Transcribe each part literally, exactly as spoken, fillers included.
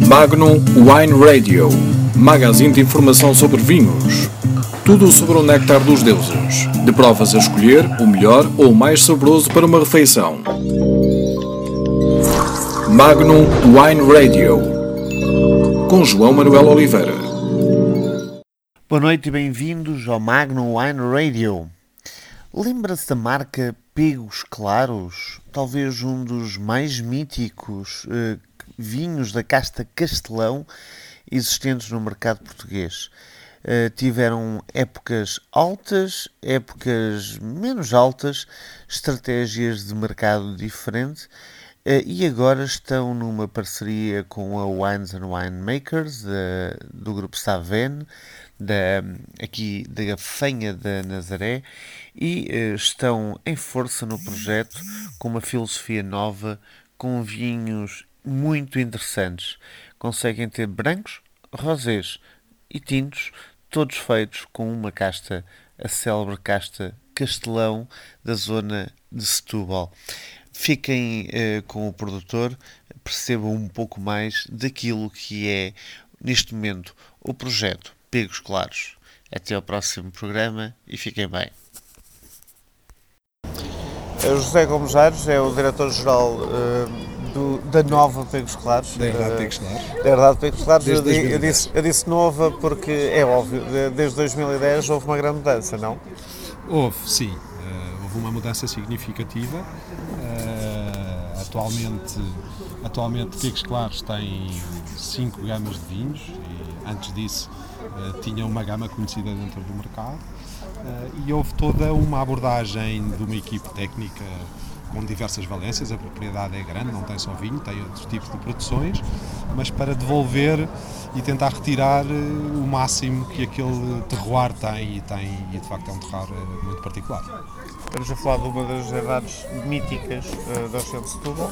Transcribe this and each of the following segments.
Magnum Wine Radio, magazine de informação sobre vinhos. Tudo sobre o néctar dos deuses. De provas a escolher, o melhor ou o mais saboroso para uma refeição. Magnum Wine Radio, com João Manuel Oliveira. Boa noite e bem-vindos ao Magnum Wine Radio. Lembra-se da marca Pegos Claros? Talvez um dos mais míticos eh, vinhos da casta Castelão existentes no mercado português. Uh, tiveram épocas altas, épocas menos altas, estratégias de mercado diferente uh, e agora estão numa parceria com a Wines and Winemakers da, do grupo Saven, da, aqui da Gafanha da Nazaré, e uh, estão em força no projeto com uma filosofia nova, com vinhos muito interessantes. Conseguem ter brancos, rosés e tintos, todos feitos com uma casta, a célebre casta Castelão, da zona de Setúbal. Fiquem uh, com o produtor, percebam um pouco mais daquilo que é, neste momento, o projeto Pegos Claros. Até ao próximo programa e fiquem bem. José Gomes Aires é o diretor-geral uh, do, da nova Pegos Claros. Da Herdade Pegos Claros. Da Herdade Pegos Claros. Eu, Desde eu, disse, eu disse nova porque, é óbvio, desde dois mil e dez houve uma grande mudança, não? Houve, sim. Uh, houve uma mudança significativa. Uh, atualmente, atualmente Pegos Claros tem cinco gamas de vinhos e antes disso uh, tinha uma gama conhecida dentro do mercado. Uh, e houve toda uma abordagem de uma equipe técnica com diversas valências. A propriedade é grande, não tem só vinho, tem outros tipos de produções, mas para devolver e tentar retirar o máximo que aquele terroir tem, e tem, e de facto é um terroir muito particular. Estamos a falar de uma das herdades míticas uh, da região de Setúbal,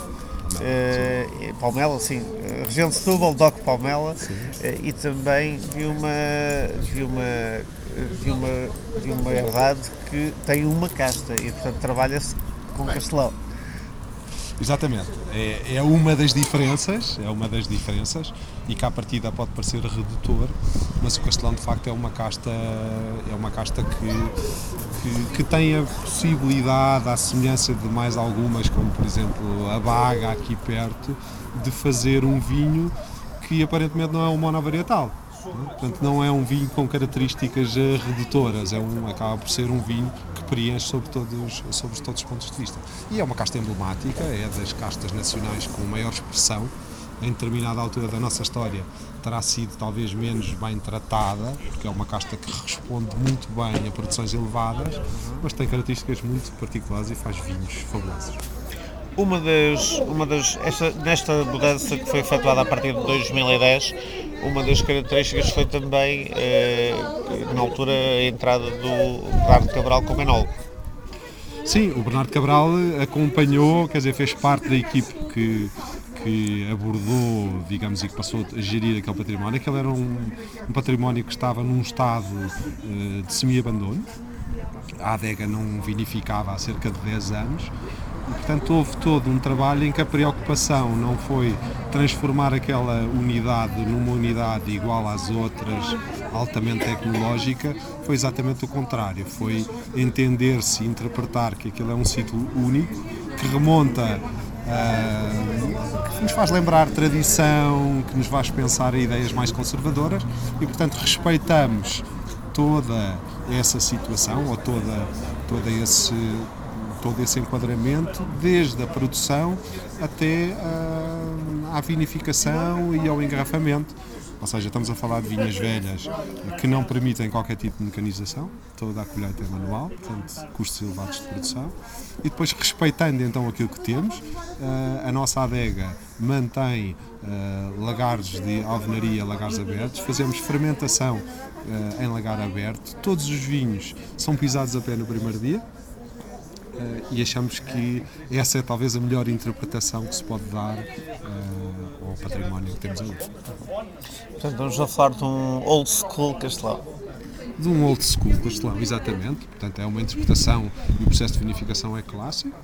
uh, Palmela, sim, uh, região de Setúbal, D O C Palmela, uh, e também de uma, de uma, de uma, de uma herdade que tem uma casta e, portanto, trabalha-se com Castelão. Exatamente, é, é uma das diferenças, é uma das diferenças e que à partida pode parecer redutor, mas o Castelão de facto é uma casta, é uma casta que, que, que tem a possibilidade, à semelhança de mais algumas, como por exemplo a Baga aqui perto, de fazer um vinho que aparentemente não é um monovarietal. Portanto, não é um vinho com características redutoras, é um, acaba por ser um vinho que preenche sobre todos, sobre todos os pontos de vista. E é uma casta emblemática, é das castas nacionais com maior expressão. Em determinada altura da nossa história terá sido talvez menos bem tratada, porque é uma casta que responde muito bem a produções elevadas, mas tem características muito particulares e faz vinhos fabulosos. Uma das, uma das, esta, nesta mudança que foi efetuada a partir de dois mil e dez, uma das características foi também, eh, na altura, a entrada do Bernardo Cabral como enólogo. Sim, o Bernardo Cabral acompanhou, quer dizer, fez parte da equipe que, que abordou, digamos, e que passou a gerir aquele património. Aquele era um, um património que estava num estado eh, de semi-abandono. A adega não vinificava há cerca de dez anos. E, portanto, houve todo um trabalho em que a preocupação não foi transformar aquela unidade numa unidade igual às outras, altamente tecnológica, foi exatamente o contrário, foi entender-se e interpretar que aquilo é um sítio único, que remonta, uh, que nos faz lembrar tradição, que nos faz pensar em ideias mais conservadoras e, portanto, respeitamos toda essa situação, ou toda, toda esse... todo esse enquadramento, desde a produção até uh, à vinificação e ao engarrafamento. Ou seja, estamos a falar de vinhas velhas que não permitem qualquer tipo de mecanização, toda a colheita é manual, portanto, custos elevados de produção. E depois, respeitando então aquilo que temos, uh, a nossa adega mantém uh, lagares de alvenaria, lagares abertos, fazemos fermentação uh, em lagar aberto, todos os vinhos são pisados a pé no primeiro dia. Uh, e achamos que essa é talvez a melhor interpretação que se pode dar uh, ao património que temos ali. Portanto, vamos a falar de um old school Castelão. De um old school Castelão, exatamente. Portanto, é uma interpretação e o processo de vinificação é clássico.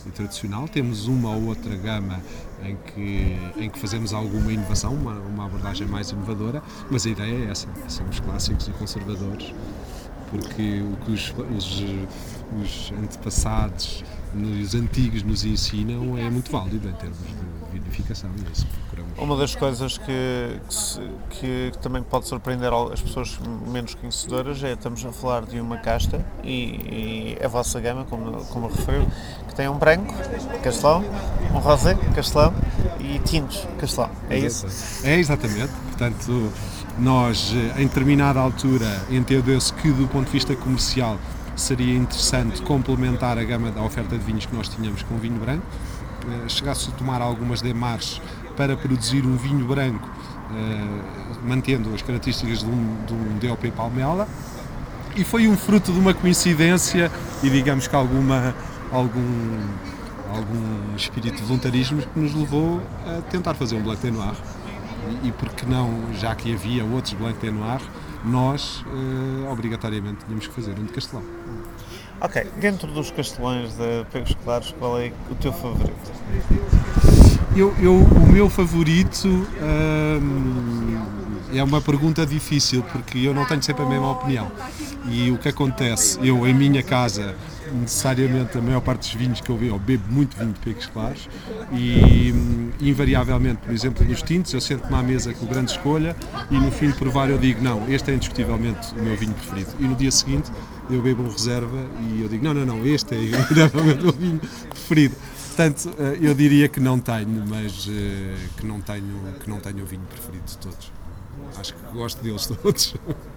e tradicional. Temos uma ou outra gama em que, em que fazemos alguma inovação, uma, uma abordagem mais inovadora, mas a ideia é essa, são os clássicos e conservadores, porque o que os, os, os antepassados e os antigos nos ensinam é muito válido em termos de vinificação, e é isso que procuramos. Uma das coisas que, que, se, que também pode surpreender as pessoas menos conhecedoras é, estamos a falar de uma casta e, e a vossa gama, como, como referiu, que tem um branco, castelão, um rosé, castelão e tintos, castelão, é isso? É, exatamente, portanto nós em determinada altura entendeu-se que do ponto de vista comercial seria interessante complementar a gama da oferta de vinhos que nós tínhamos com vinho branco, chegasse a tomar algumas demarches para produzir um vinho branco, mantendo as características de um, de um D O P Palmela, e foi um fruto de uma coincidência e digamos que alguma, algum, algum espírito de voluntarismo que nos levou a tentar fazer um Blanc de Noir, e, e porque não, já que havia outros Blanc de Noir, nós uh, obrigatoriamente tínhamos que fazer um de castelão. Ok, dentro dos castelões de Pegos Claros, qual é o teu favorito? Eu, eu, o meu favorito hum, é uma pergunta difícil, porque eu não tenho sempre a mesma opinião. E o que acontece, eu em minha casa, necessariamente a maior parte dos vinhos que eu bebo, eu bebo muito vinho de Pegos Claros, e hum, invariavelmente, por exemplo, nos tintos, eu sento-me à mesa com grande escolha e no fim de provar eu digo, não, este é indiscutivelmente o meu vinho preferido. E no dia seguinte eu bebo um reserva e eu digo, não, não, não, este é indiscutivelmente o meu vinho preferido. Portanto, eu diria que não tenho, mas que não tenho, que não tenho o vinho preferido de todos. Acho que gosto deles todos.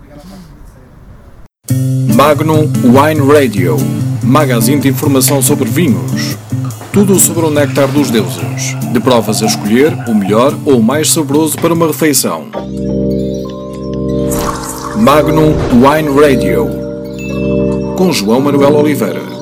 Magnum Wine Radio, magazine de informação sobre vinhos. Tudo sobre o néctar dos deuses, de provas a escolher o melhor ou o mais saboroso para uma refeição. Magnum Wine Radio, com João Manuel Oliveira.